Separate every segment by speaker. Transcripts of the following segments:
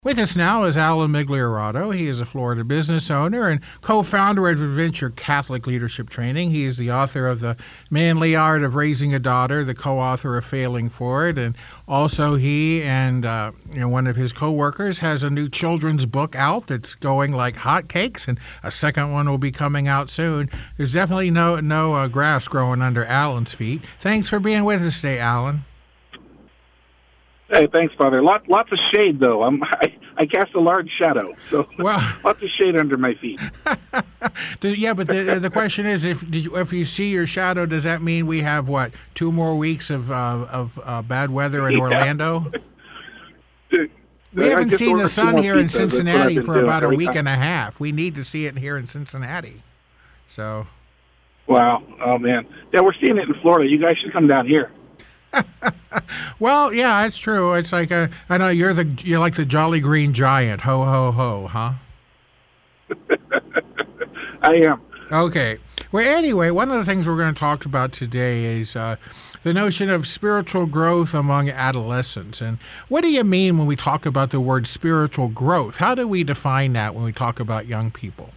Speaker 1: With us now is Alan Migliorato. He is a Florida business owner and co-founder of Adventure Catholic Leadership Training. He is the author of The Manly Art of Raising a Daughter, the co-author of Failing Forward, and also he and one of his co-workers has a new children's book out that's going like hotcakes, and a second one will be coming out soon. There's definitely no grass growing under Alan's feet. Thanks for being with us today, Alan.
Speaker 2: Hey, thanks, Father. Lots of shade, though. I cast a large shadow, so lots of shade under my feet.
Speaker 1: Yeah, but the question is, if you see your shadow, does that mean we have 2 more weeks of bad weather in Orlando? We haven't seen the sun here in Cincinnati for about a week and a half. We need to see it here in Cincinnati. So.
Speaker 2: Wow. Oh man. Yeah, we're seeing it in Florida. You guys should come down here.
Speaker 1: Well, yeah, that's true. It's like I know you're like the Jolly Green Giant. Ho ho ho, huh?
Speaker 2: I am.
Speaker 1: Okay. Well, anyway, one of the things we're going to talk about today is the notion of spiritual growth among adolescents. And what do you mean when we talk about the word spiritual growth? How do we define that when we talk about young people?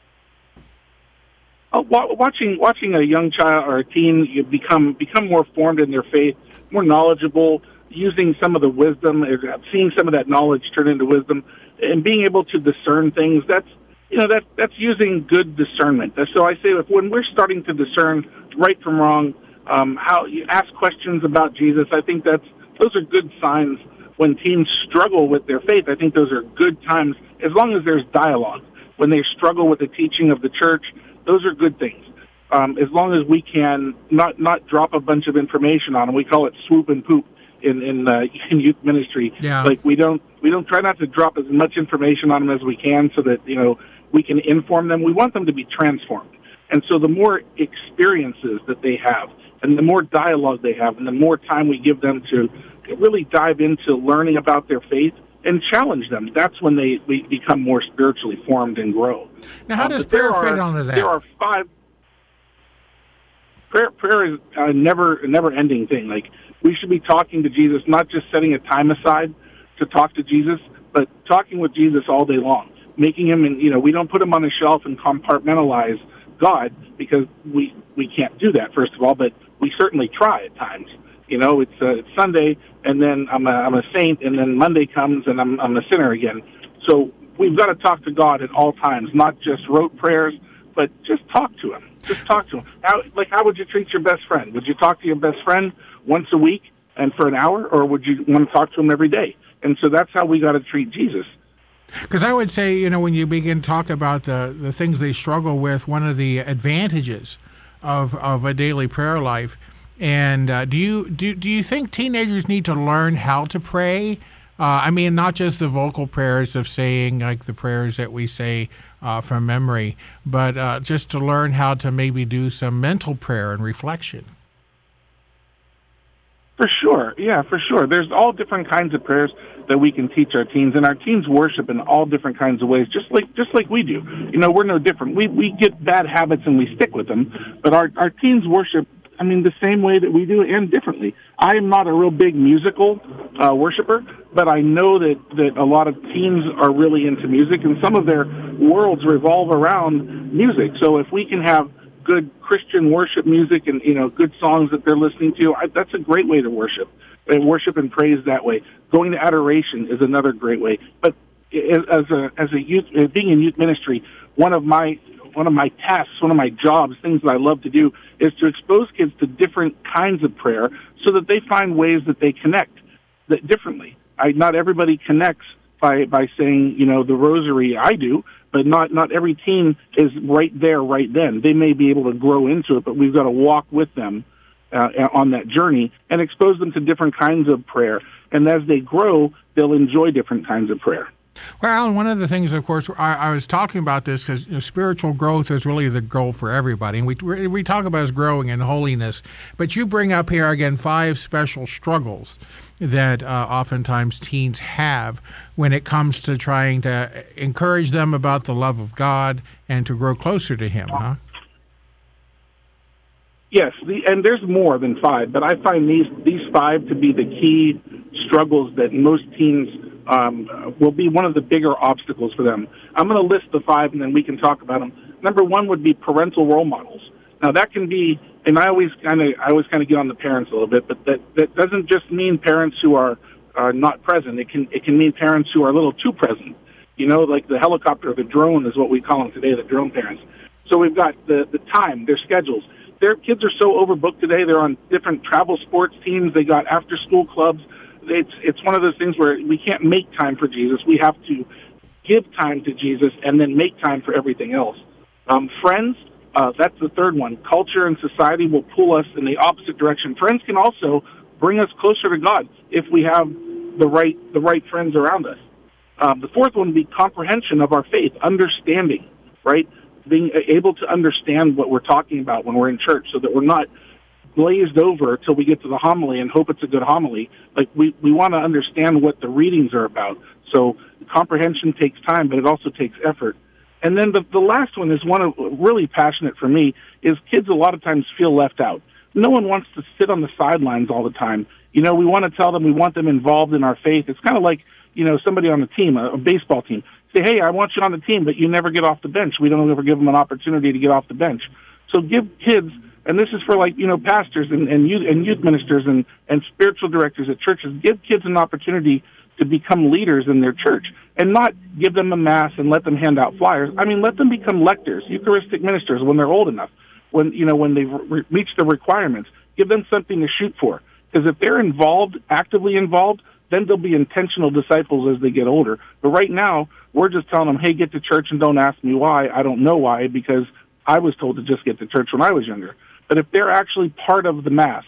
Speaker 2: Watching a young child or a teen, you become more formed in their faith, more knowledgeable, using some of the wisdom, seeing some of that knowledge turn into wisdom, and being able to discern things. That's using good discernment. So I say, when we're starting to discern right from wrong, how you ask questions about Jesus, I think those are good signs. When teens struggle with their faith, I think those are good times, as long as there's dialogue. When they struggle with the teaching of the church, those are good things. As long as we can not drop a bunch of information on them. We call it swoop and poop in youth ministry.
Speaker 1: Yeah.
Speaker 2: Like we don't try not to drop as much information on them as we can, so that we can inform them. We want them to be transformed. And so the more experiences that they have, and the more dialogue they have, and the more time we give them to really dive into learning about their faith and challenge them, that's when they become more spiritually formed and grow.
Speaker 1: Now, how does prayer fit onto that?
Speaker 2: There are 5. Prayer is a never-ending thing. Like, we should be talking to Jesus, not just setting a time aside to talk to Jesus, but talking with Jesus all day long, making him, we don't put him on a shelf and compartmentalize God, because we can't do that, first of all, but we certainly try at times. It's Sunday, and then I'm a saint, and then Monday comes, and I'm a sinner again. So we've got to talk to God at all times, not just rote prayers, but just talk to him. Just talk to him. How would you treat your best friend? Would you talk to your best friend once a week and for an hour, or would you want to talk to him every day? And so that's how we got to treat Jesus.
Speaker 1: Because I would say, when you begin to talk about the things they struggle with, one of the advantages of a daily prayer life. And do you think teenagers need to learn how to pray? Not just the vocal prayers of saying like the prayers that we say from memory, but just to learn how to maybe do some mental prayer and reflection.
Speaker 2: For sure. Yeah, for sure. There's all different kinds of prayers that we can teach our teens, and our teens worship in all different kinds of ways, just like we do. We're no different. We get bad habits and we stick with them, but our teens worship, the same way that we do, and differently. I am not a real big musical worshiper, but I know that a lot of teens are really into music, and some of their worlds revolve around music. So if we can have good Christian worship music and, good songs that they're listening to, that's a great way to worship. And worship and praise that way. Going to adoration is another great way. But as a youth, being in youth ministry, one of my tasks, one of my jobs, things that I love to do, is to expose kids to different kinds of prayer so that they find ways that they connect that differently. Not everybody connects by saying, the rosary. I do, but not every teen is right there, right then. They may be able to grow into it, but we've got to walk with them on that journey and expose them to different kinds of prayer. And as they grow, they'll enjoy different kinds of prayer.
Speaker 1: Well, Alan, one of the things, of course, I was talking about this because spiritual growth is really the goal for everybody. And we talk about as growing in holiness. But you bring up here, again, 5 special struggles that oftentimes teens have when it comes to trying to encourage them about the love of God and to grow closer to him, huh?
Speaker 2: Yes, and there's more than 5, but I find these 5 to be the key struggles that most teens will be one of the bigger obstacles for them. I'm going to list the 5, and then we can talk about them. Number 1 would be parental role models. Now, that can be, and I always kind of get on the parents a little bit, but that doesn't just mean parents who are not present. It can mean parents who are a little too present. You know, like the helicopter, the drone is what we call them today, the drone parents. So we've got the time, their schedules. Their kids are so overbooked today. They're on different travel sports teams. They got after-school clubs. It's one of those things where we can't make time for Jesus. We have to give time to Jesus and then make time for everything else. Friends, that's the 3rd one. Culture and society will pull us in the opposite direction. Friends can also bring us closer to God if we have the right friends around us. The 4th one would be comprehension of our faith, understanding, right? Being able to understand what we're talking about when we're in church so that we're not glazed over till we get to the homily and hope it's a good homily. Like we want to understand what the readings are about. So comprehension takes time, but it also takes effort. And then the last one is one of really passionate for me is kids a lot of times feel left out. No one wants to sit on the sidelines all the time. You know, we want to tell them we want them involved in our faith. It's kind of like, you know, somebody on a team, a baseball team. Say, hey, I want you on the team, but you never get off the bench. We don't ever give them an opportunity to get off the bench. So give kids, and this is for like, you know, pastors and youth ministers and spiritual directors at churches, give kids an opportunity to become leaders in their church and not give them a mass and let them hand out flyers. I mean, let them become lectors, Eucharistic ministers when they're old enough, when they've reached the requirements. Give them something to shoot for. Because if they're actively involved, then they'll be intentional disciples as they get older. But right now, we're just telling them, hey, get to church and don't ask me why. I don't know why, because I was told to just get to church when I was younger. But if they're actually part of the Mass,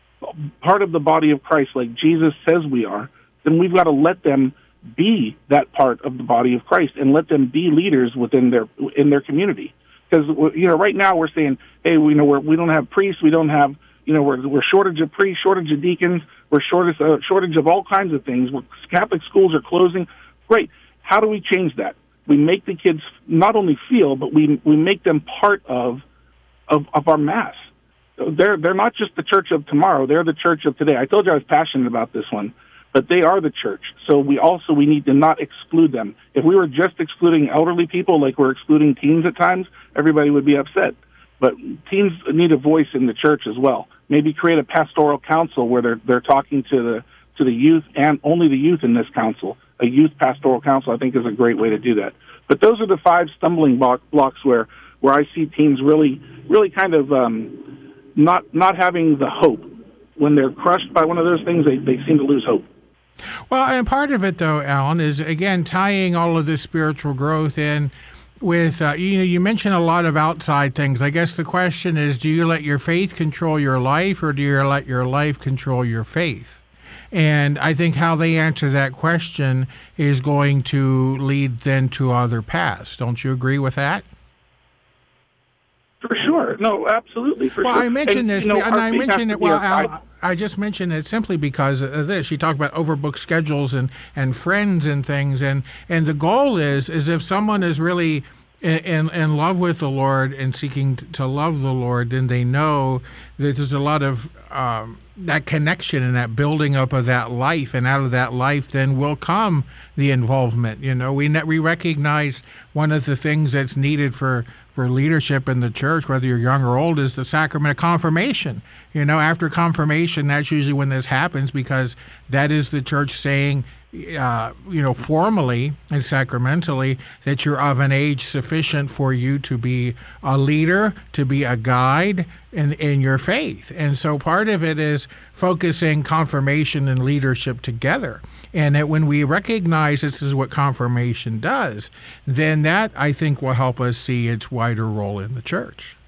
Speaker 2: part of the body of Christ like Jesus says we are, then we've got to let them be that part of the body of Christ and let them be leaders in their community. Because, you know, right now we're saying, hey, we don't have priests, we don't have, you know, we're shortage of priests, shortage of deacons, we're shortage of all kinds of things. Catholic schools are closing. Great. How do we change that? We make the kids not only feel, but we make them part of our Mass. They're not just the church of tomorrow. They're the church of today. I told you I was passionate about this one, but they are the church. So we need to not exclude them. If we were just excluding elderly people like we're excluding teens at times, everybody would be upset. But teens need a voice in the church as well. Maybe create a pastoral council where they're talking to the youth and only the youth in this council. A youth pastoral council, I think, is a great way to do that. But those are the 5 stumbling blocks where I see teens really kind of not having the hope. When they're crushed by one of those things, they seem to lose hope.
Speaker 1: Well, and part of it, though, Alan, is, again, tying all of this spiritual growth in with, you mentioned a lot of outside things. I guess the question is, do you let your faith control your life, or do you let your life control your faith? And I think how they answer that question is going to lead then to other paths. Don't you agree with that?
Speaker 2: For sure. No, absolutely. For
Speaker 1: sure.
Speaker 2: I
Speaker 1: mentioned this, and I mentioned it. Well, I just mentioned it simply because of this. You talk about overbooked schedules and friends and things, and the goal is if someone is really in love with the Lord and seeking to love the Lord, then they know that there's a lot of that connection and that building up of that life, and out of that life then will come the involvement. You know, we recognize one of the things that's needed for leadership in the church, whether you're young or old, is the sacrament of confirmation. You know, after confirmation, that's usually when this happens, because that is the church saying, formally and sacramentally, that you're of an age sufficient for you to be a leader, to be a guide in your faith. And so part of it is focusing confirmation and leadership together. And that when we recognize this is what confirmation does, then that, I think, will help us see its wider role in the church.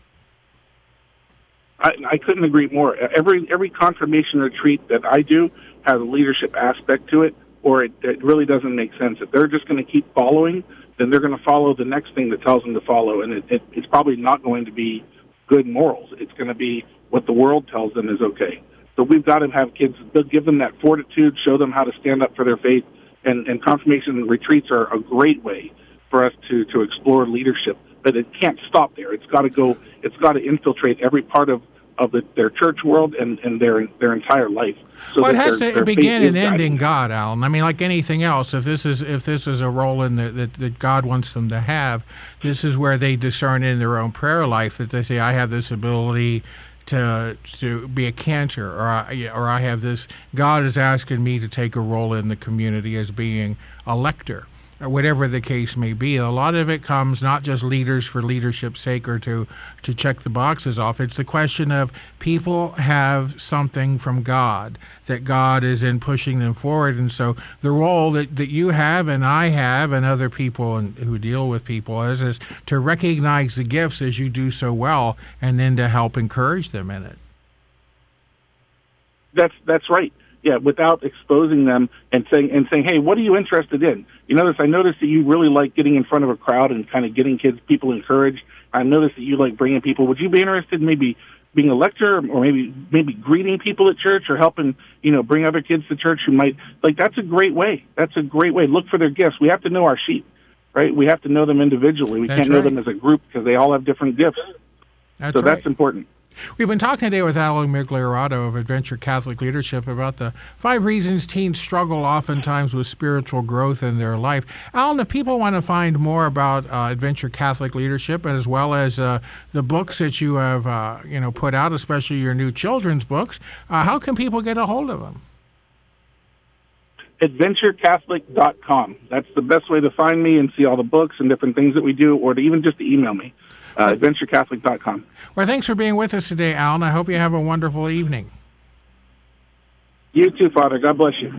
Speaker 2: I couldn't agree more. Every confirmation retreat that I do has a leadership aspect to it, or it really doesn't make sense. If they're just going to keep following, then they're going to follow the next thing that tells them to follow, and it's probably not going to be good morals. It's going to be what the world tells them is okay. So we've got to have kids, give them that fortitude, show them how to stand up for their faith, and confirmation retreats are a great way for us to explore leadership. But it can't stop there. It's got to infiltrate every part of their church world and their entire life. So
Speaker 1: well, it has to begin and end in
Speaker 2: guiding.
Speaker 1: God, Alan. I mean, like anything else, if this is a role in that God wants them to have, this is where they discern in their own prayer life that they say, I have this ability to be a cantor, or I have this. God is asking me to take a role in the community as being a lector, or whatever the case may be. A lot of it comes not just leaders for leadership's sake or to check the boxes off. It's the question of people have something from God that God is in pushing them forward. And so the role that you have and I have and other people who deal with people is to recognize the gifts as you do so well and then to help encourage them in it.
Speaker 2: That's right. Yeah, without exposing them and saying, hey, what are you interested in? I noticed that you really like getting in front of a crowd and kind of getting people encouraged. I noticed that you like bringing people. Would you be interested in maybe being a lecturer, or maybe greeting people at church, or helping bring other kids to church who might That's a great way. Look for their gifts. We have to know our sheep, right? We have to know them individually. We can't know them as a group because they all have different gifts. That's important.
Speaker 1: We've been talking today with Alan Migliorato of Adventure Catholic Leadership about the 5 reasons teens struggle oftentimes with spiritual growth in their life. Alan, if people want to find more about Adventure Catholic Leadership, as well as the books that you have put out, especially your new children's books, how can people get a hold of them?
Speaker 2: AdventureCatholic.com. That's the best way to find me and see all the books and different things that we do, or to even just email me. AdventureCatholic.com.
Speaker 1: Well, thanks for being with us today, Alan. I hope you have a wonderful evening.
Speaker 2: You too, Father. God bless you.